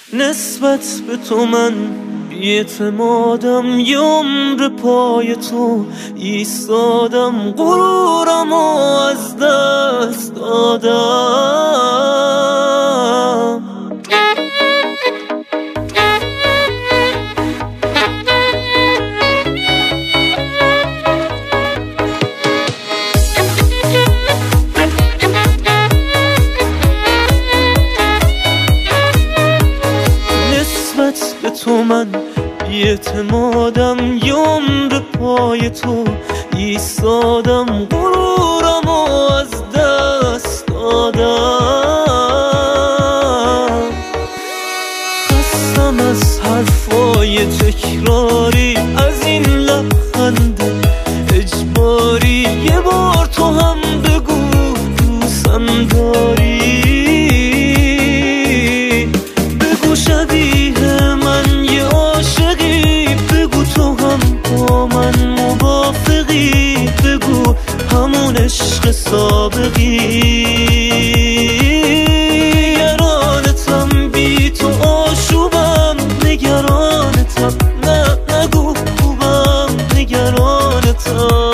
نسبت به تو من بی‌اعتمادم، یه عمر پای تو ایستادم، غرورمو از دست دادم. نسبت به تو من بی‌اعتمادم، یه عمر پای تو ایستادم، غرورمو از دست دادم. خستم از حرفای تکراری، از این لبخند اجباری، یه بار تو هم بگو دوستم داری. بگو شبیه من یه عاشقی، بگو تو هم با من موافقی، بگو همون عشق سابقی. نگرانتم بی تو آشوبم، نگرانتم نه نگو خوبم، نگرانتم.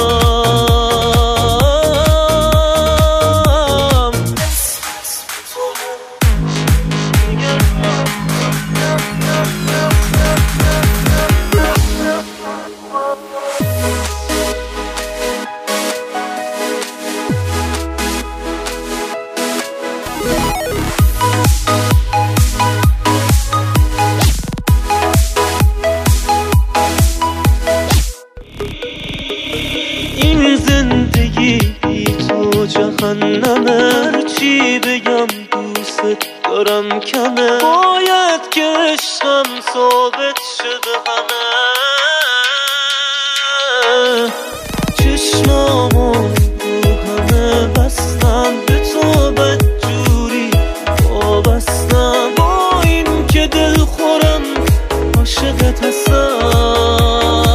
این زندگی بی تو جهنمه، هرچی بگم دوست دارم کمه، باید که عشقم ثابت شه به همه. چشمامو رو همه بستم، به تو بدجوری وابستم، با این که دل خورم عاشقت هستم.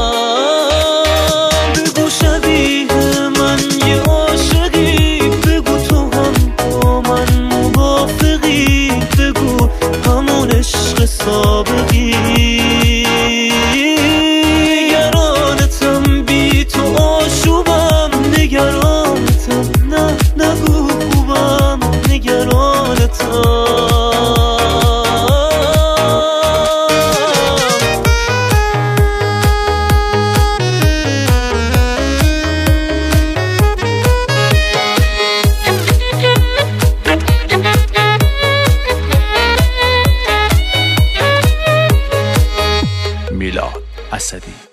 سابقی نگرانتم بی تو آشوبم، نگرانتم نه نگو خوبم، نگرانتم. میلاد اسدی.